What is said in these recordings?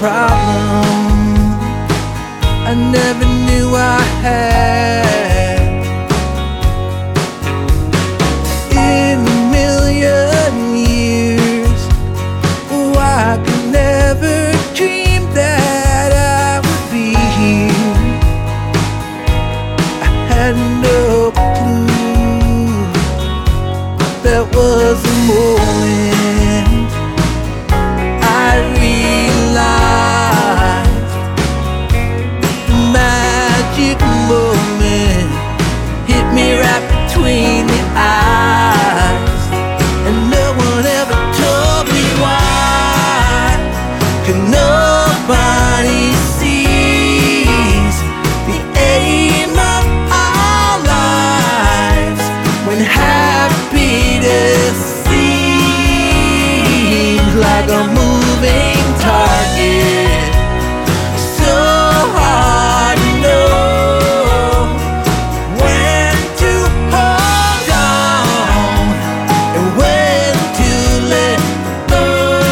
problem I never knew I had. In a million years, oh, I could never dream that I would be here. I had no clue there was a moment I realized the magic moment hit me right between the eyes, and no one ever told me why. 'Cause nobody sees the aim of our lives when happiness seems like a moving target. So hard to know when to hold on and when to let go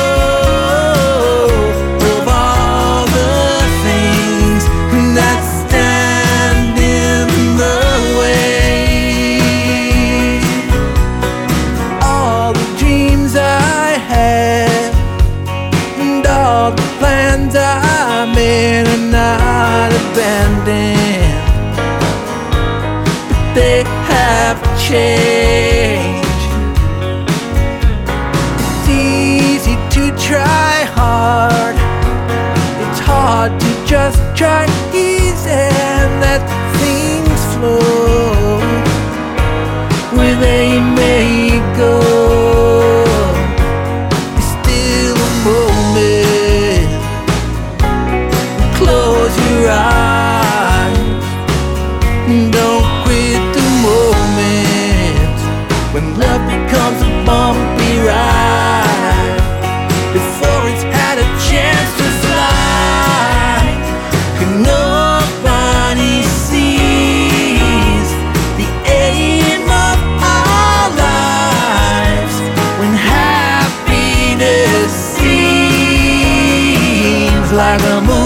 of all the things that stand in the way. All the dreams I had and all the plans I made are not abandoned, but they have changed. It's easy to try hard, it's hard to just try easy and let things flow where they may go. It's still a moment. Close your eyes, don't quit the moment when love becomes a bumpy ride before it's had a chance to slide. 'Cause nobody sees the aim of our lives when happiness seems like a movie